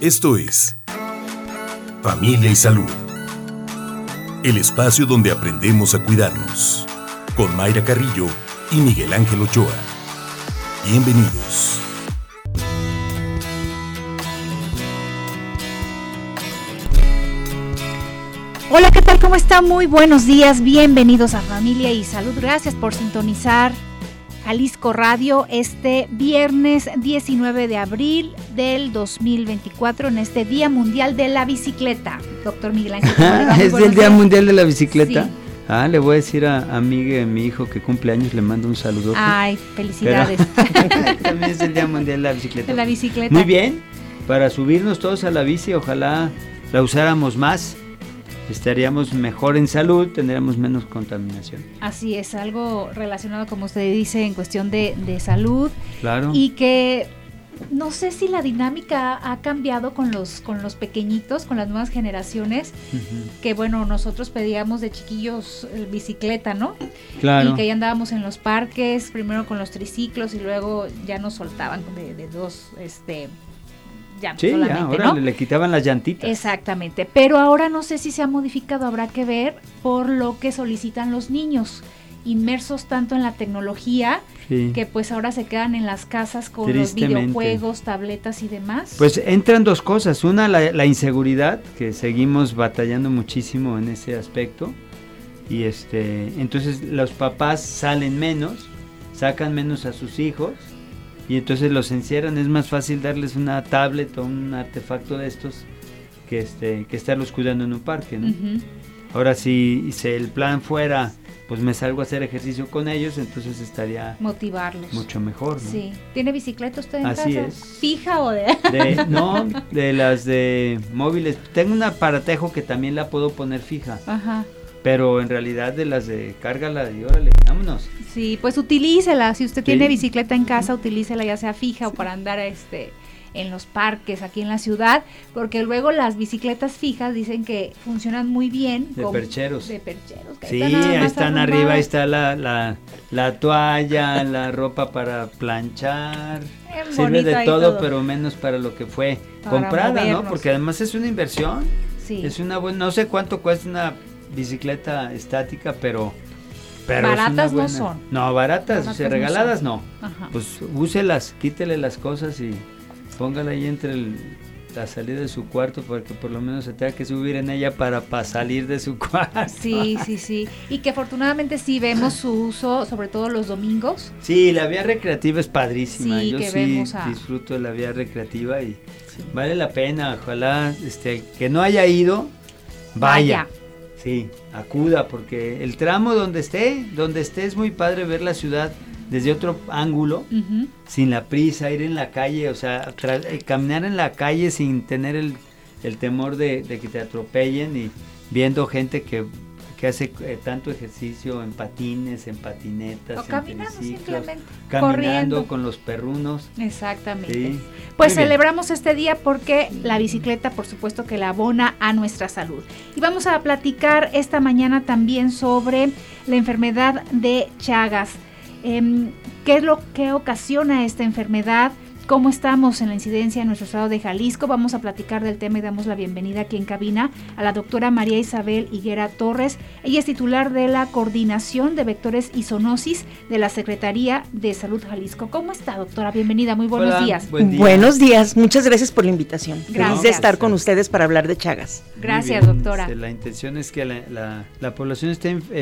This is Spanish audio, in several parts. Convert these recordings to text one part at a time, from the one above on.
Esto es Familia y Salud, el espacio donde aprendemos a cuidarnos, con Mayra Carrillo y Miguel Ángel Ochoa. Bienvenidos. Hola, ¿qué tal? ¿Cómo está? Muy buenos días, bienvenidos a Familia y Salud. Gracias por sintonizar Jalisco Radio este viernes 19 de abril del 2024 en este Día Mundial de la Bicicleta. Doctor Miguel Ángel. ¿Es el Día Mundial de la Bicicleta? Sí. Le voy a decir a Miguel, mi hijo que cumple años, le mando un saludo. Ay, felicidades. También es el Día Mundial de la Bicicleta. De la bicicleta. Muy bien, para subirnos todos a la bici, ojalá la usáramos más. Estaríamos mejor en salud, tendríamos menos contaminación. Así es, algo relacionado, como usted dice, en cuestión de salud. Claro. Y que no sé si la dinámica ha cambiado con los pequeñitos, con las nuevas generaciones, que bueno, nosotros pedíamos de chiquillos bicicleta, ¿no? Claro. Y que ya andábamos en los parques, primero con los triciclos y luego ya nos soltaban de dos, ya, sí, solamente, ya, ahora ¿no? le quitaban las llantitas. Exactamente, pero ahora no sé si se ha modificado, habrá que ver por lo que solicitan los niños, inmersos tanto en la tecnología, sí, que pues ahora se quedan en las casas con los videojuegos, tabletas y demás. Pues entran dos cosas, una la inseguridad, que seguimos batallando muchísimo en ese aspecto, y entonces los papás salen menos, sacan menos a sus hijos, y entonces los encierran. Es más fácil darles una tablet o un artefacto de estos que estarlos cuidando en un parque, ¿no? Ahora si el plan fuera, pues me salgo a hacer ejercicio con ellos, entonces estaría motivarlos mucho mejor, ¿no? Sí. ¿Tiene bicicleta usted en Así casa? Es. ¿Fija o No, de las de móviles. Tengo un aparatejo que también la puedo poner fija. Ajá. Pero en realidad de las de cárgala y órale, vámonos. Sí, pues utilícela, si usted tiene bicicleta en casa, utilícela ya sea fija o para andar en los parques aquí en la ciudad, porque luego las bicicletas fijas dicen que funcionan muy bien. De percheros. De percheros. Sí, ahí están arriba, ahí está la toalla, la ropa para planchar. Sirve de todo, pero menos para lo que fue para comprada, movernos, ¿no? Porque además es una inversión. Sí. Es una buena, no sé cuánto cuesta una bicicleta estática, pero baratas no son. No, baratas regaladas no. Ajá. Pues úselas, quítele las cosas y póngala ahí entre la salida de su cuarto, porque por lo menos se tenga que subir en ella para salir de su cuarto. Sí. Y que afortunadamente sí vemos su uso, sobre todo los domingos. Sí, la vía recreativa es padrísima. Sí, yo disfruto de la vía recreativa y vale la pena. Ojalá que no haya ido, vaya. Sí, acuda, porque el tramo donde esté es muy padre ver la ciudad desde otro ángulo, sin la prisa, ir en la calle, o sea, caminar en la calle sin tener el temor de que te atropellen, y viendo gente que hace tanto ejercicio en patines, en patinetas, o caminando simplemente, caminando corriendo con los perrunos. Exactamente. Sí. Pues celebramos este día porque la bicicleta, por supuesto, que la abona a nuestra salud. Y vamos a platicar esta mañana también sobre la enfermedad de Chagas. ¿Qué es lo que ocasiona esta enfermedad? ¿Cómo estamos en la incidencia en nuestro estado de Jalisco? Vamos a platicar del tema y damos la bienvenida aquí en cabina a la doctora María Isabel Higuera Torres. Ella es titular de la Coordinación de Vectores y Zoonosis de la Secretaría de Salud Jalisco. ¿Cómo está, doctora? Bienvenida, muy buenos días. Buen día. Buenos días, muchas gracias por la invitación. Gracias. Feliz de estar con ustedes para hablar de Chagas. Gracias, doctora. La intención es que la población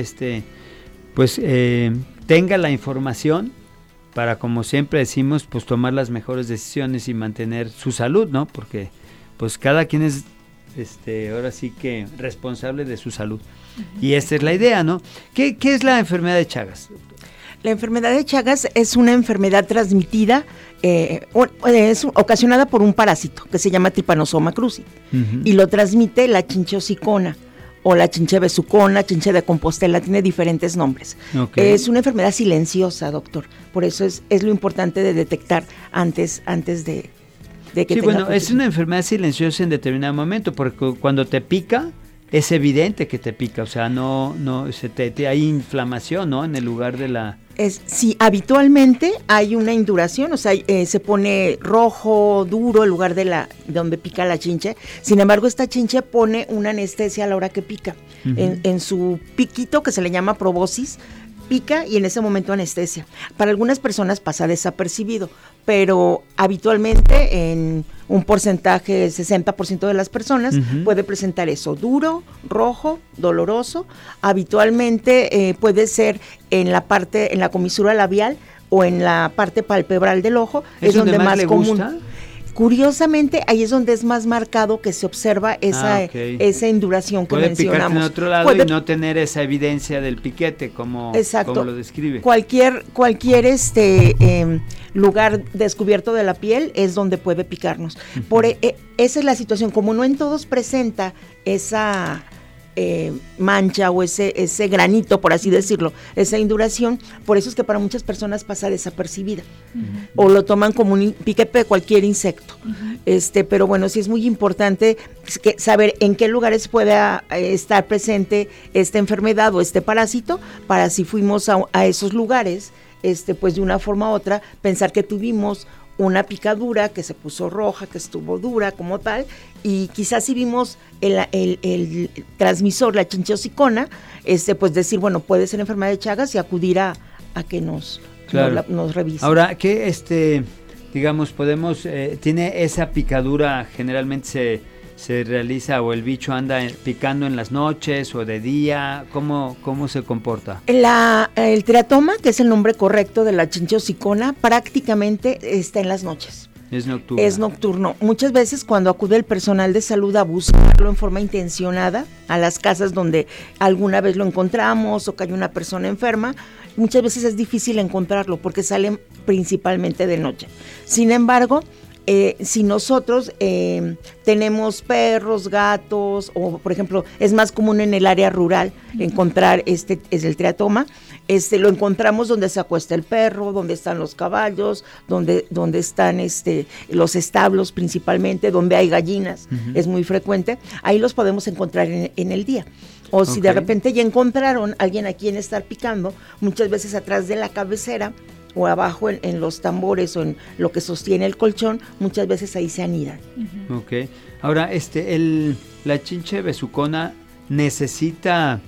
tenga la información para, como siempre decimos, pues tomar las mejores decisiones y mantener su salud, ¿no? Porque pues cada quien es ahora sí que responsable de su salud. Y esta es la idea, ¿no? ¿Qué es la enfermedad de Chagas? La enfermedad de Chagas es una enfermedad transmitida, es ocasionada por un parásito que se llama Trypanosoma cruzi, y lo transmite la chinchosicona o la chinche besucona, chinche de Compostela, tiene diferentes nombres. Okay. Es una enfermedad silenciosa, doctor, por eso es lo importante de detectar antes de que tenga. Sí, bueno, es una enfermedad silenciosa en determinado momento, porque cuando te pica, es evidente que te pica, o sea, no hay inflamación, ¿no? En el lugar de la Sí, habitualmente hay una induración, o sea, se pone rojo, duro, en lugar de donde pica la chinche. Sin embargo, esta chinche pone una anestesia a la hora que pica. En su piquito, que se le llama probosis, pica y en ese momento anestesia. Para algunas personas pasa desapercibido, pero habitualmente en un porcentaje, 60% de las personas puede presentar eso, duro, rojo, doloroso. Habitualmente puede ser en la comisura labial o en la parte palpebral del ojo, es donde más común. Gusta? Curiosamente, ahí es donde es más marcado que se observa esa induración que mencionamos. Puede picar en otro lado y no tener esa evidencia del piquete, como lo describe. Cualquier lugar descubierto de la piel es donde puede picarnos. Esa es la situación, como no en todos presenta esa mancha o ese granito, por así decirlo, esa induración, por eso es que para muchas personas pasa desapercibida o lo toman como un piquete de cualquier insecto. Pero bueno, sí es muy importante saber en qué lugares puede estar presente esta enfermedad o este parásito, para si fuimos a esos lugares, pues de una forma u otra, pensar que tuvimos una picadura que se puso roja, que estuvo dura como tal, y quizás si vimos el transmisor, la chinchosicona, pues decir, bueno, puede ser enfermedad de Chagas y acudir a que nos revisen. Ahora, ¿qué digamos, tiene esa picadura, generalmente se realiza, o el bicho anda picando en las noches o de día? ¿Cómo se comporta? El teratoma, que es el nombre correcto de la chinchosicona, prácticamente está en las noches. Es nocturno. Es nocturno. Muchas veces cuando acude el personal de salud a buscarlo en forma intencionada a las casas donde alguna vez lo encontramos o que hay una persona enferma, muchas veces es difícil encontrarlo porque salen principalmente de noche. Sin embargo, si nosotros tenemos perros, gatos, o por ejemplo, es más común en el área rural encontrar es el teratoma, lo encontramos donde se acuesta el perro, donde están los caballos, donde están los establos principalmente, donde hay gallinas, es muy frecuente, ahí los podemos encontrar en el día. O si de repente ya encontraron a alguien a quien estar picando, muchas veces atrás de la cabecera, o abajo en los tambores o en lo que sostiene el colchón, muchas veces ahí se anidan. Ok. Ahora, la chinche besucona necesita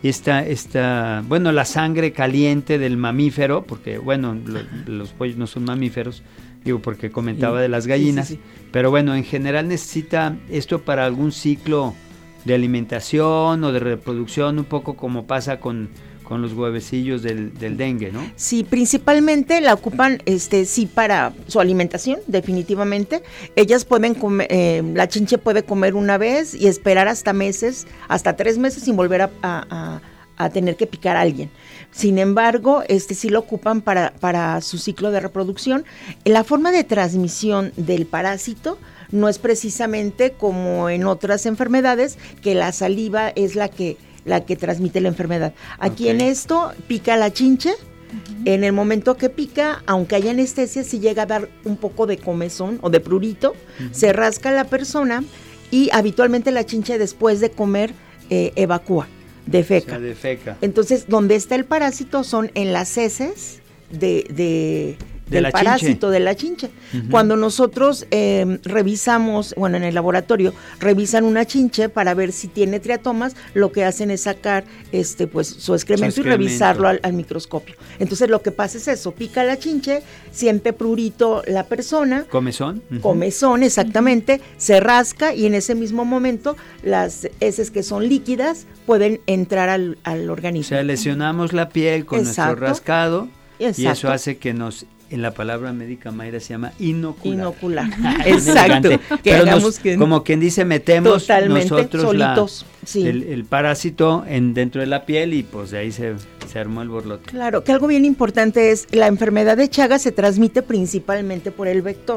la sangre caliente del mamífero, porque bueno, los pollos no son mamíferos, digo porque comentaba de las gallinas, sí. Pero bueno, en general necesita esto para algún ciclo de alimentación o de reproducción, un poco como pasa con los huevecillos del dengue, ¿no? Sí, principalmente la ocupan, sí, para su alimentación, definitivamente. Ellas pueden comer, la chinche puede comer una vez y esperar hasta 3 meses sin volver a tener que picar a alguien. Sin embargo, sí lo ocupan para su ciclo de reproducción. La forma de transmisión del parásito no es precisamente como en otras enfermedades, que la saliva es la que transmite la enfermedad. Aquí en esto pica la chinche, en el momento que pica, aunque haya anestesia, si llega a dar un poco de comezón o de prurito, se rasca la persona y habitualmente la chinche después de comer evacúa, defeca. O sea, defeca. Entonces, donde está el parásito son en las heces del parásito de la chinche. Cuando nosotros revisamos, bueno, en el laboratorio revisan una chinche para ver si tiene triatomas, lo que hacen es sacar pues su excremento y revisarlo al microscopio. Entonces lo que pasa es eso, pica la chinche, siente prurito la persona. ¿Comezón? Comezón, exactamente, se rasca y en ese mismo momento las heces que son líquidas pueden entrar al organismo. O sea, lesionamos la piel con nuestro rascado. Exacto. Y eso hace que en la palabra médica, Mayra, se llama inocular. Exacto. Pero como quien dice, metemos nosotros solitos, el parásito dentro de la piel y pues de ahí se armó el borlote. Claro, que algo bien importante es, la enfermedad de Chagas se transmite principalmente por el vector.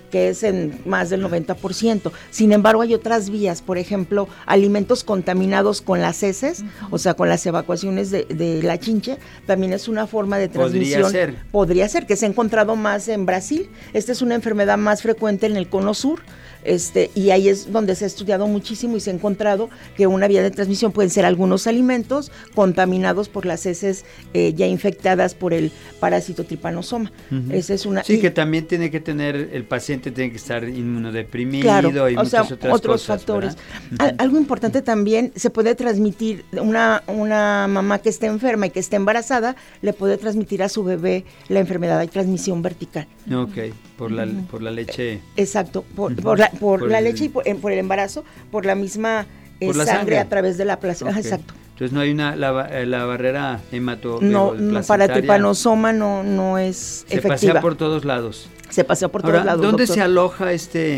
que es en más del 90%. Sin embargo, hay otras vías, por ejemplo, alimentos contaminados con las heces, o sea, con las evacuaciones de la chinche, también es una forma de transmisión. Podría ser, que se ha encontrado más en Brasil. Esta es una enfermedad más frecuente en el cono sur, y ahí es donde se ha estudiado muchísimo y se ha encontrado que una vía de transmisión pueden ser algunos alimentos contaminados por las heces ya infectadas por el parásito Trypanosoma. Esa es una. Sí, que también tiene que tener, el paciente tiene que estar inmunodeprimido, claro, y muchas otras otros cosas, factores. Algo importante también, se puede transmitir, una mamá que esté enferma y que esté embarazada, le puede transmitir a su bebé la enfermedad, hay transmisión vertical. Ok, por la leche. Exacto, por la leche y por el embarazo, por la misma sangre a través de la placenta. Okay. Exacto. Entonces no hay la barrera No, para Trypanosoma no es efectiva. Se pasea por todos lados. Se pasea por todos lados. ¿Dónde se aloja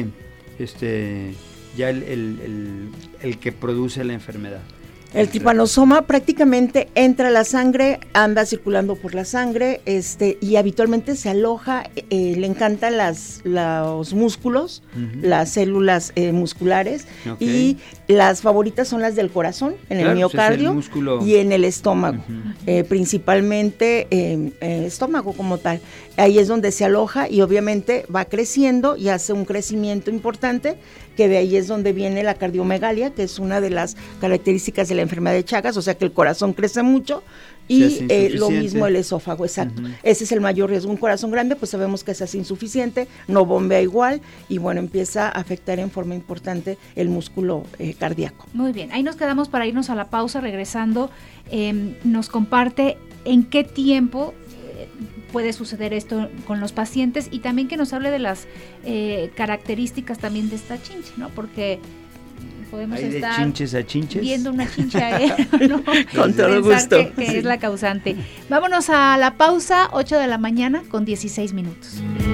ya el que produce la enfermedad? El Trypanosoma prácticamente entra a la sangre, anda circulando por la sangre, y habitualmente se aloja, le encantan los músculos, las células musculares, y las favoritas son las del corazón, en el miocardio y en el estómago, principalmente estómago como tal. Ahí es donde se aloja y obviamente va creciendo y hace un crecimiento importante, que de ahí es donde viene la cardiomegalia, que es una de las características de la enfermedad de Chagas, o sea que el corazón crece mucho y lo mismo el esófago, exacto. Ese es el mayor riesgo. Un corazón grande, pues sabemos que se hace insuficiente, no bombea igual y bueno, empieza a afectar en forma importante el músculo cardíaco. Muy bien, ahí nos quedamos para irnos a la pausa. Regresando, nos comparte en qué tiempo puede suceder esto con los pacientes y también que nos hable de las características también de esta chinche, ¿no? Porque podemos estar de chinches a chinches viendo una chinche ¿no? Con todo gusto. Que es la causante. Vámonos a la pausa, 8 de la mañana con 16 minutos.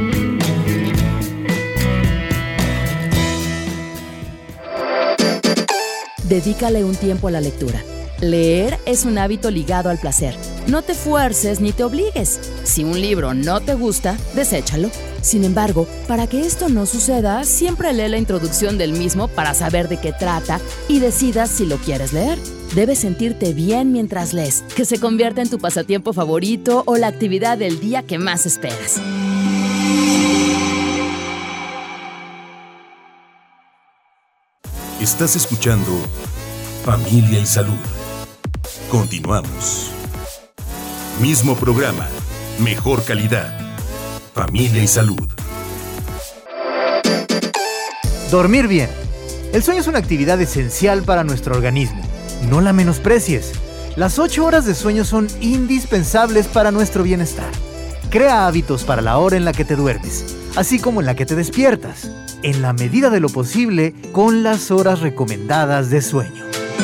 Dedícale un tiempo a la lectura. Leer es un hábito ligado al placer. No te fuerces ni te obligues. Si un libro no te gusta, deséchalo. Sin embargo, para que esto no suceda, siempre lee la introducción del mismo para saber de qué trata y decidas si lo quieres leer. Debes sentirte bien mientras lees, que se convierta en tu pasatiempo favorito o la actividad del día que más esperas. Estás escuchando Familia y Salud. Continuamos. Mismo programa, mejor calidad. Familia y Salud. Dormir bien. El sueño es una actividad esencial para nuestro organismo. No la menosprecies. Las 8 horas de sueño son indispensables para nuestro bienestar. Crea hábitos para la hora en la que te duermes, así como en la que te despiertas, en la medida de lo posible, con las horas recomendadas de sueño.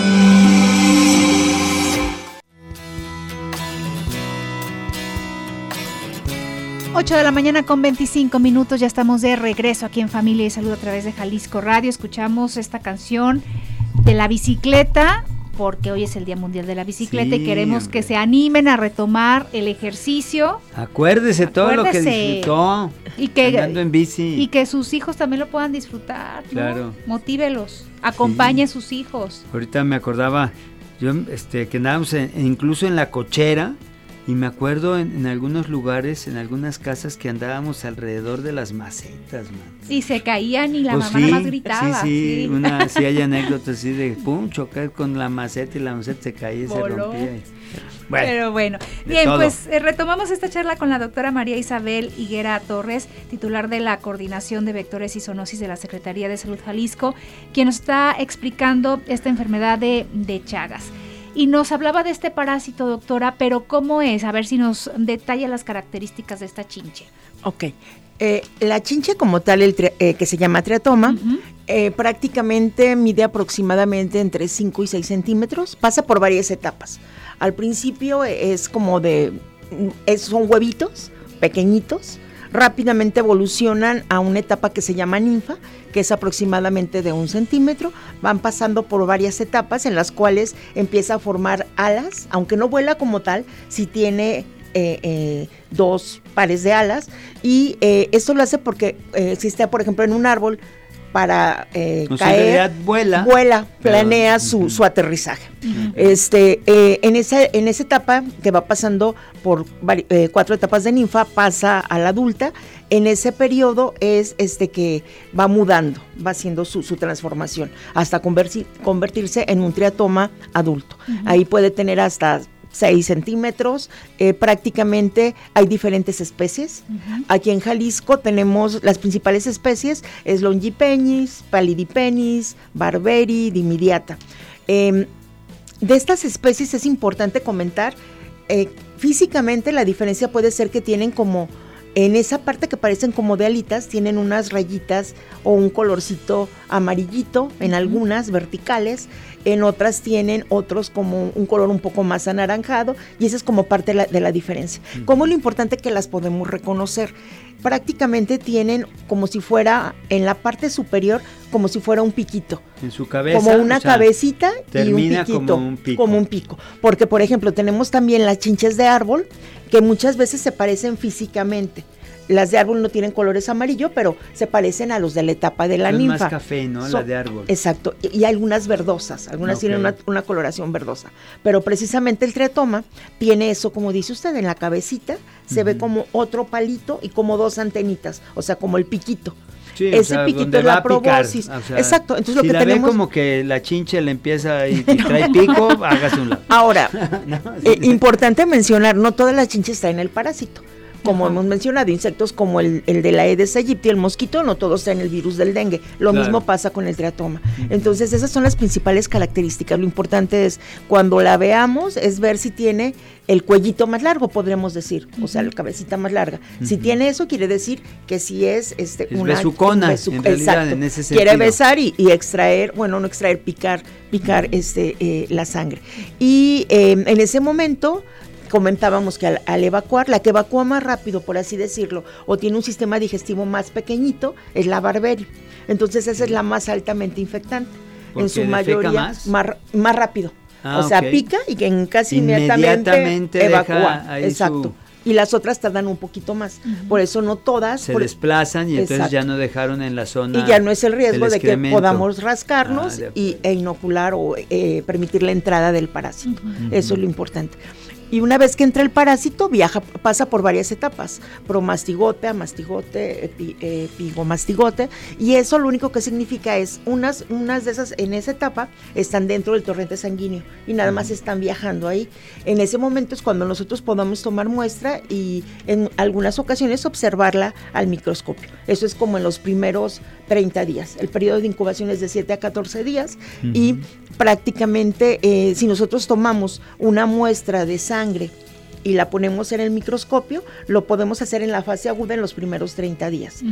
Ocho de la mañana con 25 minutos, ya estamos de regreso aquí en Familia y Salud a través de Jalisco Radio. Escuchamos esta canción de la bicicleta, porque hoy es el Día Mundial de la Bicicleta y queremos que se animen a retomar el ejercicio. Acuérdese todo lo que disfrutó andando en bici. Y que sus hijos también lo puedan disfrutar, ¿no? Claro. Motívelos, acompañe a sus hijos. Ahorita me acordaba, yo que andábamos incluso en la cochera. Y me acuerdo en algunos lugares, en algunas casas, que andábamos alrededor de las macetas, man. Y se caían y la mamá nada más gritaba. Sí, hay anécdotas así de pum, chocar con la maceta y la maceta se caía y se rompía. Bueno, pero bueno, bien, pues retomamos esta charla con la doctora María Isabel Higuera Torres, titular de la Coordinación de Vectores y Zoonosis de la Secretaría de Salud Jalisco, quien nos está explicando esta enfermedad de Chagas. Y nos hablaba de este parásito, doctora, pero ¿cómo es? A ver si nos detalla las características de esta chinche. Ok. La chinche como tal, que se llama triatoma, prácticamente mide aproximadamente entre 5 y 6 centímetros, pasa por varias etapas. Al principio es como son huevitos pequeñitos, rápidamente evolucionan a una etapa que se llama ninfa, que es aproximadamente de 1 centímetro, van pasando por varias etapas en las cuales empieza a formar alas, aunque no vuela como tal, sí tiene 2 pares de alas, y esto lo hace porque si está, por ejemplo, en un árbol, para caer, vuela, planea su aterrizaje. En esa etapa que va pasando por 4 etapas de ninfa, pasa a la adulta. En ese periodo es que va mudando, va haciendo su transformación hasta convertirse en un triatoma adulto. Ahí puede tener hasta 6 centímetros, prácticamente hay diferentes especies. Aquí en Jalisco tenemos las principales especies, es Longipenis, Palidipenis, Barberi, Dimidiata. De estas especies es importante comentar, físicamente la diferencia puede ser que tienen como, en esa parte que parecen como de alitas, tienen unas rayitas o un colorcito amarillito, en algunas verticales, en otras tienen otros como un color un poco más anaranjado, y esa es como parte de la diferencia. Como lo importante que las podemos reconocer, prácticamente tienen como si fuera, en la parte superior, como si fuera un piquito. En su cabeza. Como una cabecita y un piquito. Como un pico. Porque, por ejemplo, tenemos también las chinches de árbol, que muchas veces se parecen físicamente. Las de árbol no tienen colores amarillo, pero se parecen a los de la etapa de la ninfa. Son más café, ¿no? La de árbol. Exacto, y algunas verdosas, algunas tienen una coloración verdosa. Pero precisamente el triatoma tiene eso, como dice usted, en la cabecita se ve como otro palito y como 2 antenitas, o sea, como el piquito. Sí, ese piquito es la proboscis. Exacto, entonces lo que tenemos... ve como que la chinche le empieza y trae pico, hágase un lado. Ahora, importante mencionar, no todas las chinches traen el parásito. Como hemos mencionado, insectos como el de la Aedes aegypti, el mosquito, no todos traen el virus del dengue. Lo mismo pasa con el triatoma. Entonces, esas son las principales características. Lo importante es, cuando la veamos, es ver si tiene el cuellito más largo, podríamos decir, o sea, la cabecita más larga. Si tiene eso, quiere decir que sí es una besucona, en realidad, en ese sentido. Quiere besar y extraer, bueno, no extraer, picar la sangre. Y en ese momento comentábamos que al evacuar, la que evacúa más rápido, por así decirlo, o tiene un sistema digestivo más pequeñito, es la Barberi. Entonces esa es la más altamente infectante. En su mayoría más rápido. O sea, pica y que casi inmediatamente evacúa. Exacto. Y las otras tardan un poquito más. Por eso no todas se desplazan y entonces ya no dejaron en la zona. Y ya no es el riesgo de que podamos rascarnos e inocular o permitir la entrada del parásito. Eso es lo importante. Y una vez que entra el parásito, pasa por varias etapas, promastigote, amastigote, epigomastigote, y eso lo único que significa es, unas de esas en esa etapa están dentro del torrente sanguíneo y nada más están viajando ahí. En ese momento es cuando nosotros podamos tomar muestra y en algunas ocasiones observarla al microscopio. Eso es como en los primeros 30 días. El periodo de incubación es de 7 a 14 días y prácticamente si nosotros tomamos una muestra de sangre y la ponemos en el microscopio, lo podemos hacer en la fase aguda en los primeros 30 días.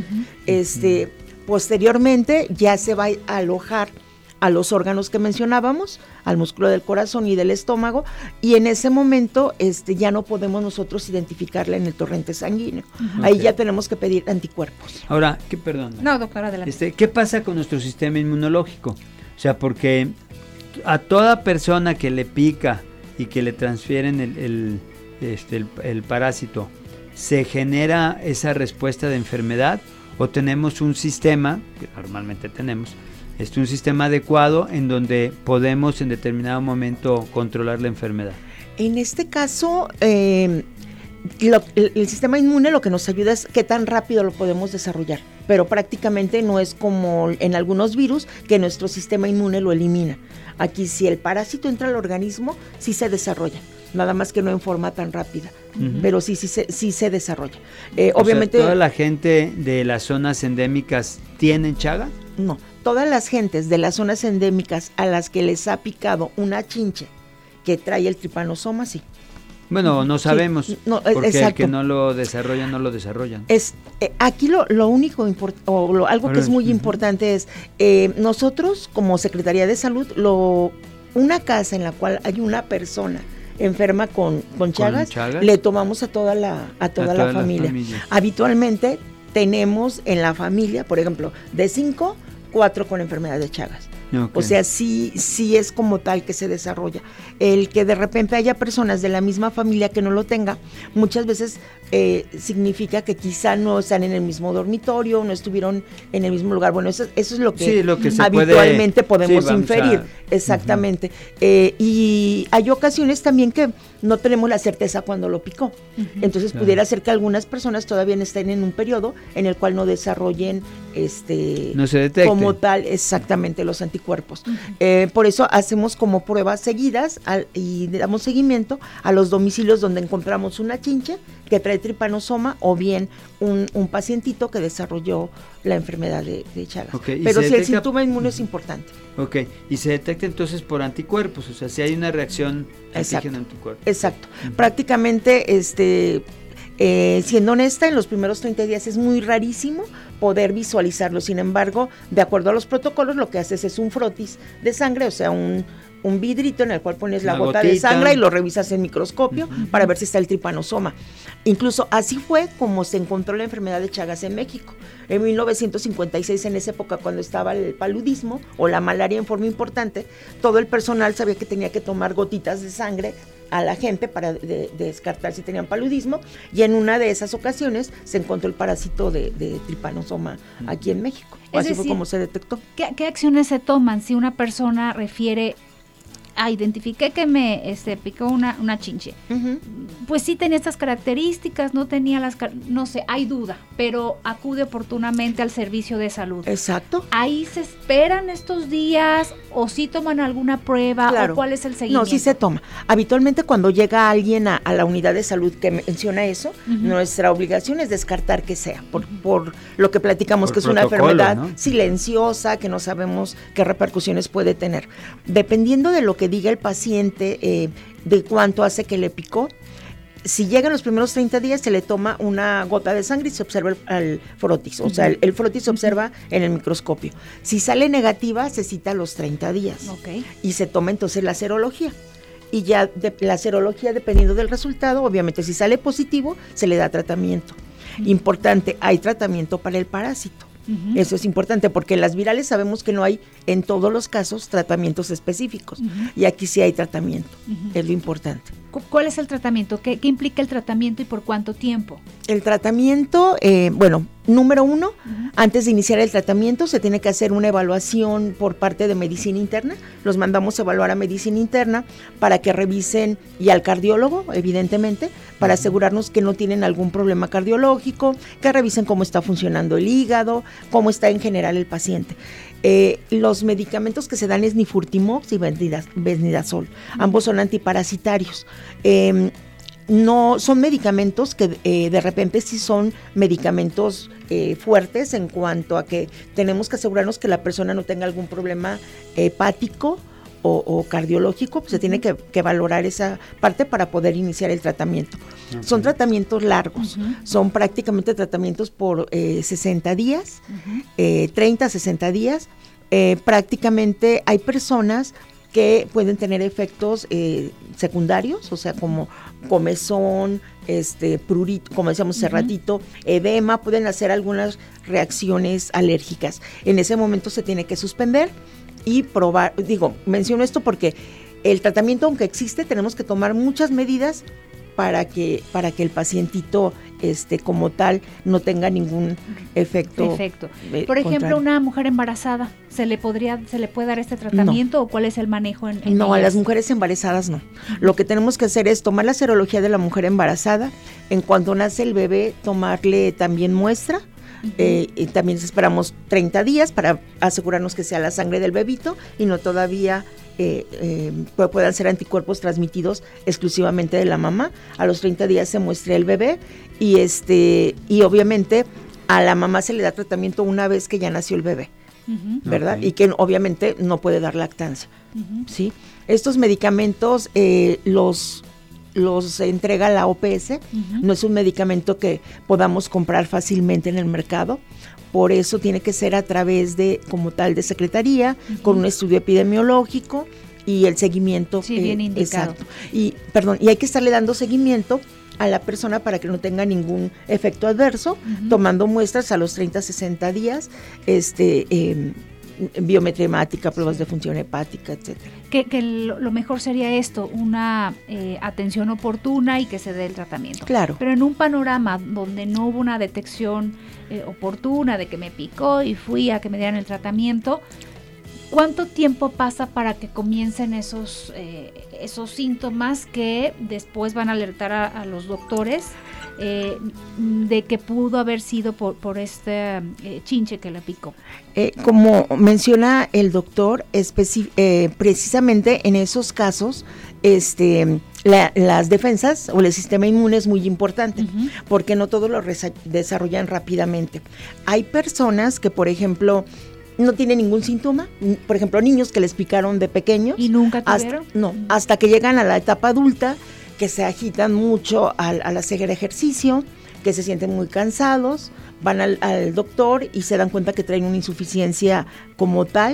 Posteriormente ya se va a alojar a los órganos que mencionábamos, al músculo del corazón y del estómago, y en ese momento ya no podemos nosotros identificarla en el torrente sanguíneo. Ahí ya tenemos que pedir anticuerpos. Ahora, No, doctora, adelante. ¿Qué pasa con nuestro sistema inmunológico? O sea, porque a toda persona que le pica y que le transfieren el parásito, ¿se genera esa respuesta de enfermedad o tenemos un sistema, que normalmente tenemos, un sistema adecuado en donde podemos en determinado momento controlar la enfermedad? En este caso, el sistema inmune lo que nos ayuda es qué tan rápido lo podemos desarrollar, pero prácticamente no es como en algunos virus que nuestro sistema inmune lo elimina. Aquí si el parásito entra al organismo, sí se desarrolla, nada más que no en forma tan rápida, pero sí se desarrolla. Obviamente, ¿toda la gente de las zonas endémicas tienen Chagas? No, todas las gentes de las zonas endémicas a las que les ha picado una chinche que trae el tripanosoma, sí. Bueno, no sabemos, sí, no, porque exacto. el que no lo desarrollan, no lo desarrollan. Aquí lo único, algo que es muy importante es, nosotros como Secretaría de Salud, una casa en la cual hay una persona enferma con Chagas, le tomamos a toda la familia. Habitualmente tenemos en la familia, por ejemplo, de 5, 4 con enfermedad de Chagas. Okay. O sea, sí es como tal que se desarrolla. El que de repente haya personas de la misma familia que no lo tenga, muchas veces significa que quizá no están en el mismo dormitorio, no estuvieron en el mismo lugar. Bueno, eso es lo que, habitualmente podemos inferir. Exactamente. Y hay ocasiones también que no tenemos la certeza cuando lo picó. Entonces pudiera ser que algunas personas todavía estén en un periodo en el cual no desarrollen no se detecte como tal exactamente los anticuerpos. Por eso hacemos como pruebas seguidas y damos seguimiento a los domicilios donde encontramos una chinche que trae tripanosoma o bien un pacientito que desarrolló la enfermedad de Chagas. Okay, pero si el síntoma inmune es importante. Ok, y se detecta entonces por anticuerpos, o sea, si hay una reacción antígeno-anticuerpo. Exacto. Prácticamente, siendo honesta, en los primeros 30 días es muy rarísimo poder visualizarlo. Sin embargo, de acuerdo a los protocolos, lo que haces es un frotis de sangre, o sea, un vidrito en el cual pones la gota de sangre y lo revisas en microscopio para ver si está el tripanosoma. Incluso así fue como se encontró la enfermedad de Chagas en México. En 1956, en esa época cuando estaba el paludismo o la malaria en forma importante, todo el personal sabía que tenía que tomar gotitas de sangre a la gente para descartar si tenían paludismo, y en una de esas ocasiones se encontró el parásito de tripanosoma aquí en México. Así fue como se detectó. ¿Qué acciones se toman si una persona refiere identifiqué que me picó una chinche? Pues sí tenía estas características, no tenía no sé, hay duda, pero acude oportunamente al servicio de salud. Exacto. ¿Ahí se esperan estos días o sí toman alguna prueba? Claro. ¿O cuál es el seguimiento? No, sí se toma. Habitualmente cuando llega alguien a la unidad de salud que menciona eso, nuestra obligación es descartar que sea, por lo que platicamos, que es una enfermedad, ¿no?, silenciosa, que no sabemos qué repercusiones puede tener. Dependiendo de lo que diga el paciente, de cuánto hace que le picó, si llegan los primeros 30 días se le toma una gota de sangre y se observa el frotis, o sea, el frotis se observa en el microscopio. Si sale negativa, se cita a los 30 días y se toma entonces la serología. Y ya la serología, dependiendo del resultado, obviamente si sale positivo, se le da tratamiento. Importante, hay tratamiento para el parásito. Eso es importante porque las virales sabemos que no hay en todos los casos tratamientos específicos y aquí sí hay tratamiento, es lo importante. ¿Cuál es el tratamiento? ¿Qué implica el tratamiento y por cuánto tiempo? El tratamiento, número 1, antes de iniciar el tratamiento se tiene que hacer una evaluación por parte de medicina interna. Los mandamos a evaluar a medicina interna para que revisen, y al cardiólogo, evidentemente, para asegurarnos que no tienen algún problema cardiológico, que revisen cómo está funcionando el hígado, cómo está en general el paciente. Los medicamentos que se dan es nifurtimox y benidazol, ambos son antiparasitarios. No son medicamentos que de repente sí son medicamentos fuertes en cuanto a que tenemos que asegurarnos que la persona no tenga algún problema hepático o cardiológico, pues se tiene que valorar esa parte para poder iniciar el tratamiento. Son tratamientos largos, son prácticamente tratamientos por 60 días, 30, 60 días. Prácticamente hay personas que pueden tener efectos secundarios, o sea, como comezón, prurito, como decíamos hace ratito, edema, pueden hacer algunas reacciones alérgicas. En ese momento se tiene que suspender y probar. Menciono esto porque el tratamiento, aunque existe, tenemos que tomar muchas medidas para que el pacientito como tal no tenga ningún efecto. Por ejemplo, una mujer embarazada, ¿se le puede dar este tratamiento? No. ¿O cuál es el manejo en No, ellas? A las mujeres embarazadas no. Lo que tenemos que hacer es tomar la serología de la mujer embarazada, en cuanto nace el bebé, tomarle también muestra. Y también esperamos 30 días para asegurarnos que sea la sangre del bebito y no todavía puedan ser anticuerpos transmitidos exclusivamente de la mamá. A los 30 días se muestra el bebé y obviamente a la mamá se le da tratamiento una vez que ya nació el bebé, ¿verdad? Y que obviamente no puede dar lactancia, ¿sí? Estos medicamentos los entrega la OPS, no es un medicamento que podamos comprar fácilmente en el mercado, por eso tiene que ser a través como tal de secretaría, con un estudio epidemiológico y el seguimiento. Sí, bien indicado. Exacto. Y hay que estarle dando seguimiento a la persona para que no tenga ningún efecto adverso, tomando muestras a los 30, 60 días, biometría hemática, pruebas de función hepática, etcétera. Que lo mejor sería esto, una atención oportuna y que se dé el tratamiento. Claro. Pero en un panorama donde no hubo una detección oportuna de que me picó y fui a que me dieran el tratamiento, ¿cuánto tiempo pasa para que comiencen esos síntomas que después van a alertar a los doctores de que pudo haber sido por este chinche que le picó? Como menciona el doctor, precisamente en esos casos, las defensas o el sistema inmune es muy importante, porque no todos lo desarrollan rápidamente. Hay personas que, por ejemplo, no tienen ningún síntoma, por ejemplo, niños que les picaron de pequeños. ¿Y nunca tuvieron? Hasta que llegan a la etapa adulta, que se agitan mucho al hacer ejercicio, que se sienten muy cansados, van al doctor y se dan cuenta que traen una insuficiencia como tal,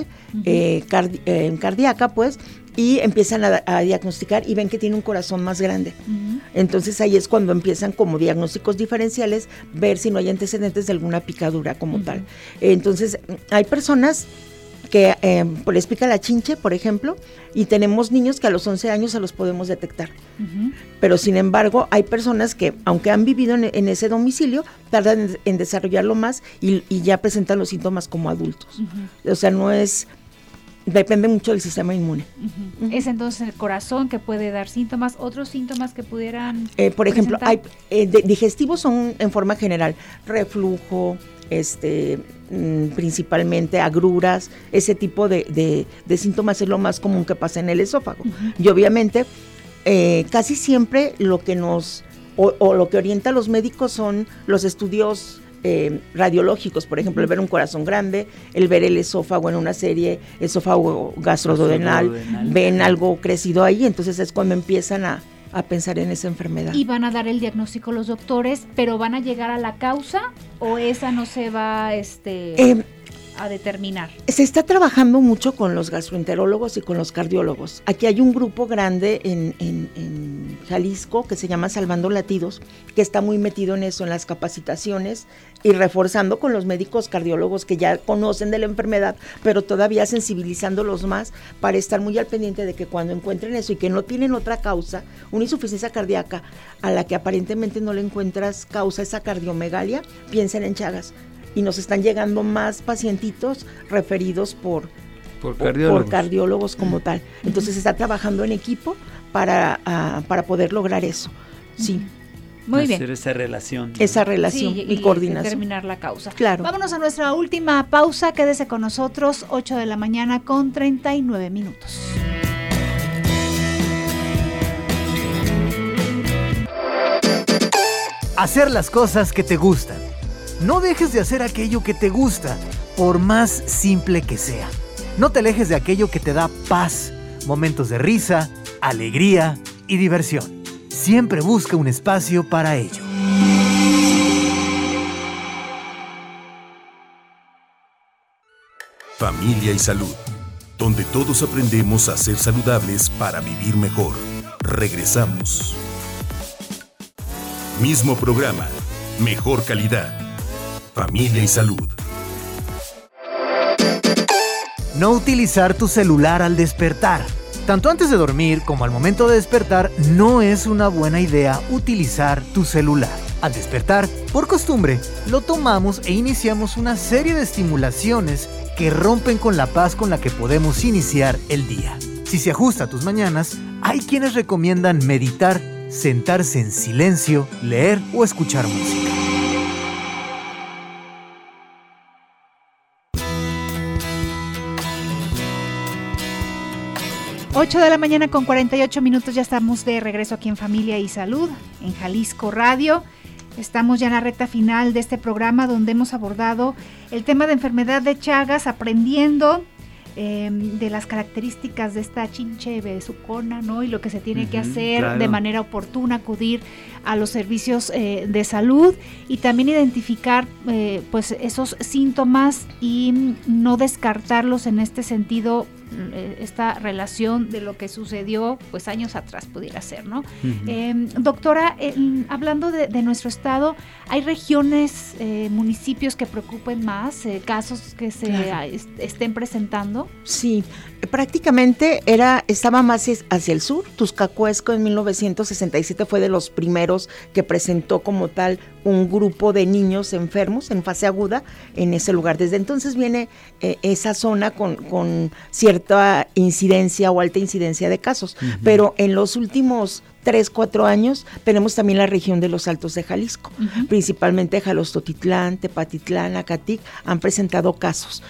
cardíaca, pues, y empiezan a diagnosticar y ven que tiene un corazón más grande. Entonces ahí es cuando empiezan como diagnósticos diferenciales, ver si no hay antecedentes de alguna picadura como tal. Entonces hay personas que les pica la chinche, por ejemplo, y tenemos niños que a los 11 años se los podemos detectar. Pero sin embargo, hay personas que, aunque han vivido en ese domicilio, tardan en desarrollarlo más y ya presentan los síntomas como adultos. O sea, depende mucho del sistema inmune. Es entonces el corazón que puede dar síntomas, otros síntomas que pudieran por ejemplo, hay digestivos son en forma general, reflujo, principalmente agruras, ese tipo de síntomas es lo más común que pasa en el esófago. Y obviamente casi siempre lo que lo que orienta a los médicos son los estudios radiológicos, por ejemplo, el ver un corazón grande, el ver el esófago en una serie, esófago gastroduodenal, ven algo crecido ahí, entonces es cuando empiezan a pensar en esa enfermedad. Y van a dar el diagnóstico los doctores, pero ¿van a llegar a la causa o esa no se va a determinar? Se está trabajando mucho con los gastroenterólogos y con los cardiólogos. Aquí hay un grupo grande en Jalisco que se llama Salvando Latidos, que está muy metido en eso, en las capacitaciones y reforzando con los médicos cardiólogos que ya conocen de la enfermedad, pero todavía sensibilizándolos más para estar muy al pendiente de que cuando encuentren eso y que no tienen otra causa, una insuficiencia cardíaca a la que aparentemente no le encuentras causa, esa cardiomegalia, piensen en Chagas. Y nos están llegando más pacientitos referidos por cardiólogos como tal. Entonces se está trabajando en equipo para poder lograr eso. Sí. Muy bien. Hacer esa relación. Esa relación y coordinación. Determinar la causa. Claro. Vámonos a nuestra última pausa. Quédese con nosotros, 8 de la mañana con 39 minutos. Hacer las cosas que te gustan. No dejes de hacer aquello que te gusta, por más simple que sea. No te alejes de aquello que te da paz, momentos de risa, alegría y diversión. Siempre busca un espacio para ello. Familia y salud, donde todos aprendemos a ser saludables para vivir mejor. Regresamos. Mismo programa, mejor calidad. Familia y salud. No utilizar tu celular al despertar. Tanto antes de dormir como al momento de despertar, no es una buena idea utilizar tu celular. Al despertar, por costumbre, lo tomamos e iniciamos una serie de estimulaciones que rompen con la paz con la que podemos iniciar el día. Si se ajusta a tus mañanas, hay quienes recomiendan meditar, sentarse en silencio, leer o escuchar música. 8 de la mañana con 48 minutos, ya estamos de regreso aquí en Familia y Salud, en Jalisco Radio. Estamos ya en la recta final de este programa donde hemos abordado el tema de enfermedad de Chagas, aprendiendo de las características de esta chinche besucona, ¿no? Y lo que se tiene que hacer de manera oportuna, acudir a los servicios de salud y también identificar pues esos síntomas y no descartarlos en este sentido esta relación de lo que sucedió pues años atrás pudiera ser, ¿no? Doctora, hablando de nuestro estado, ¿hay regiones, municipios que preocupen más, casos que se estén presentando? Sí, prácticamente estaba más hacia el sur. Tuzcacuesco en 1967 fue de los primeros que presentó como tal un grupo de niños enfermos en fase aguda en ese lugar. Desde entonces viene esa zona con cierta incidencia o alta incidencia de casos, pero en los últimos 3-4 años tenemos también la región de los Altos de Jalisco, principalmente Jalostotitlán, Tepatitlán, Acatic, han presentado casos.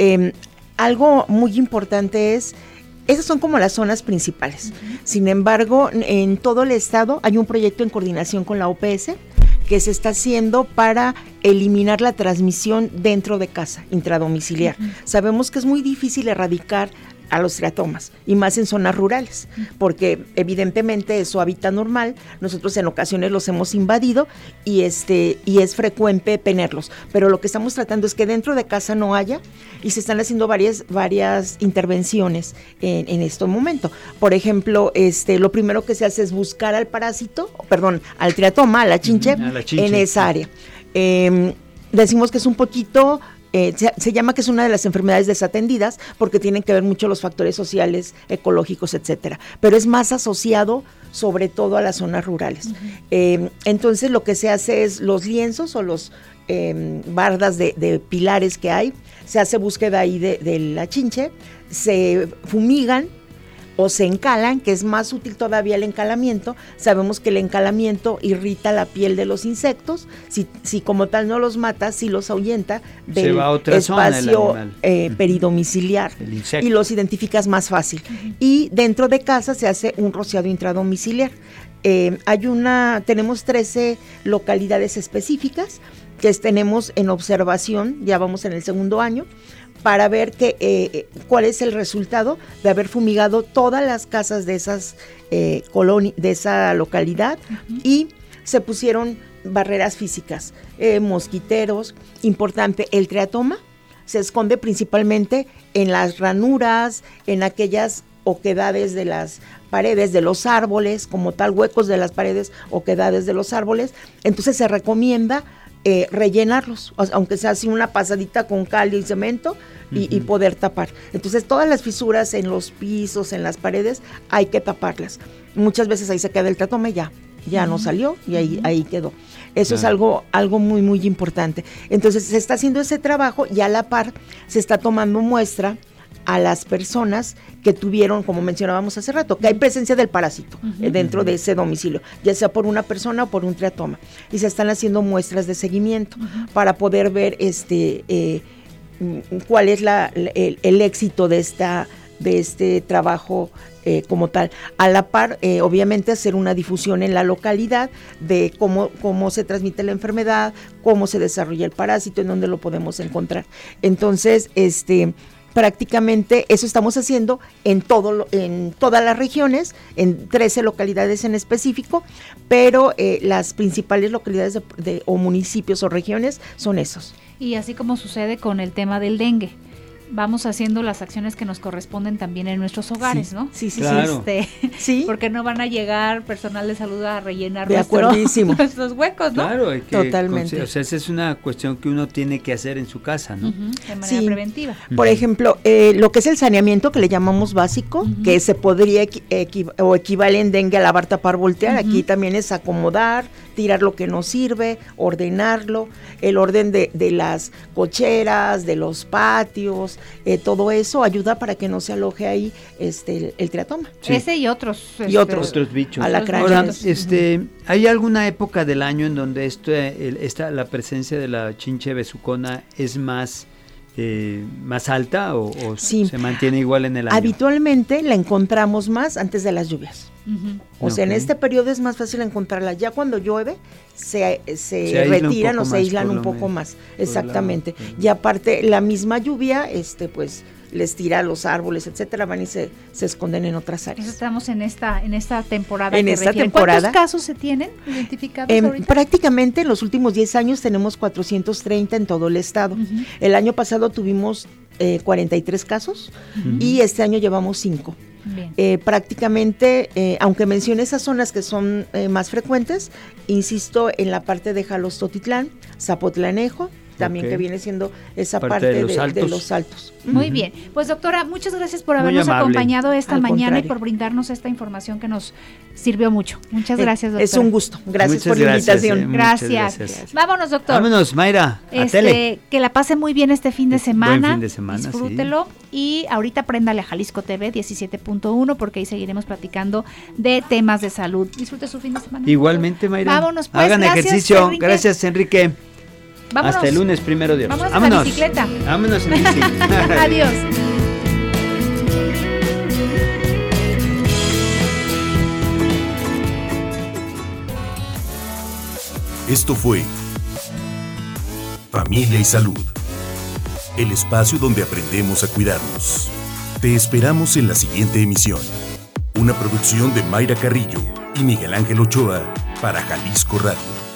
Algo muy importante esas son como las zonas principales. Sin embargo, en todo el estado hay un proyecto en coordinación con la OPS que se está haciendo para eliminar la transmisión dentro de casa, intradomiciliar. Sabemos que es muy difícil erradicar a los triatomas, y más en zonas rurales, porque evidentemente es su hábitat normal. Nosotros en ocasiones los hemos invadido y es frecuente tenerlos, pero lo que estamos tratando es que dentro de casa no haya, y se están haciendo varias intervenciones en este momento. Por ejemplo, lo primero que se hace es buscar al al triatoma, a la chinche, en esa área. Decimos que es un poquito... se llama que es una de las enfermedades desatendidas porque tienen que ver mucho los factores sociales, ecológicos, etcétera, pero es más asociado sobre todo a las zonas rurales. Entonces lo que se hace es los lienzos o los bardas de pilares que hay, se hace búsqueda ahí de la chinche, se fumigan o se encalan, que es más útil todavía el encalamiento. Sabemos que el encalamiento irrita la piel de los insectos, si como tal no los mata, si los ahuyenta del espacio peridomiciliar y los identificas más fácil. Y dentro de casa se hace un rociado intradomiciliar. Tenemos 13 localidades específicas que tenemos en observación, ya vamos en el segundo año, para ver cuál es el resultado de haber fumigado todas las casas de esas de esa localidad, y se pusieron barreras físicas, mosquiteros. Importante, el triatoma se esconde principalmente en las ranuras, en aquellas oquedades de las paredes de los árboles, como tal, huecos de las paredes, oquedades de los árboles. Entonces se recomienda rellenarlos, aunque sea así una pasadita con cal y cemento, y poder tapar. Entonces todas las fisuras en los pisos, en las paredes, hay que taparlas. Muchas veces ahí se queda el triatoma y ya no salió, y ahí quedó. Eso es algo muy, muy importante. Entonces se está haciendo ese trabajo, y a la par se está tomando muestra a las personas que tuvieron, como mencionábamos hace rato, que hay presencia del parásito dentro de ese domicilio, ya sea por una persona o por un triatoma, y se están haciendo muestras de seguimiento para poder ver cuál es el éxito de este trabajo como tal. A la par, obviamente, hacer una difusión en la localidad de cómo se transmite la enfermedad, cómo se desarrolla el parásito, en dónde lo podemos encontrar. Entonces, prácticamente eso estamos haciendo en todas las regiones, en 13 localidades en específico, pero las principales localidades o municipios o regiones son esos. Y así como sucede con el tema del dengue, vamos haciendo las acciones que nos corresponden también en nuestros hogares, ¿no? Sí, claro. Sí. Porque no van a llegar personal de salud a rellenar nuestros huecos, ¿no? Claro, totalmente. O sea, esa es una cuestión que uno tiene que hacer en su casa, ¿no? De manera preventiva. Por ejemplo, lo que es el saneamiento, que le llamamos básico, que se podría equivale en dengue a lavar, tapar, voltear. Aquí también es acomodar, tirar lo que no sirve, ordenarlo, el orden de las cocheras, de los patios, todo eso ayuda para que no se aloje ahí el triatoma. Sí. Ese y otros. Otros bichos. Ahora, ¿hay alguna época del año en donde la presencia de la chinche besucona es más alta o se mantiene igual en el año? Habitualmente la encontramos más antes de las lluvias. O sea, en este periodo es más fácil encontrarla. Ya cuando llueve se retiran o se aíslan un poco más. Exactamente. Y aparte la misma lluvia pues les tira a los árboles, etcétera, van y se esconden en otras áreas. Estamos en esta temporada. En esta temporada. ¿Cuántos casos se tienen identificados ahorita? Prácticamente en los últimos 10 años tenemos 430 en todo el estado. El año pasado tuvimos 43 casos y este año llevamos 5. Prácticamente, aunque mencioné esas zonas que son más frecuentes, insisto en la parte de Jalostotitlán, Zapotlanejo, también que viene siendo esa parte de los altos. Muy bien, pues doctora, muchas gracias por habernos acompañado esta mañana y por brindarnos esta información que nos sirvió mucho. Muchas gracias, doctora. Es un gusto, gracias por la invitación. Gracias. Vámonos, doctor. Vámonos, Mayra, a tele. Que la pase muy bien este fin de semana. Buen fin de semana, disfrútelo. Y ahorita préndale a Jalisco TV 17.1 porque ahí seguiremos platicando de temas de salud. Disfrute su fin de semana. Igualmente, Mayra. Vámonos, pues. Hagan ejercicio. Enrique. Gracias, Enrique. Vámonos. Hasta el lunes, primero Dios. Vámonos en la bicicleta. Vámonos en bicicleta. Adiós. Esto fue Familia y Salud, el espacio donde aprendemos a cuidarnos. Te esperamos en la siguiente emisión. Una producción de Mayra Carrillo y Miguel Ángel Ochoa para Jalisco Radio.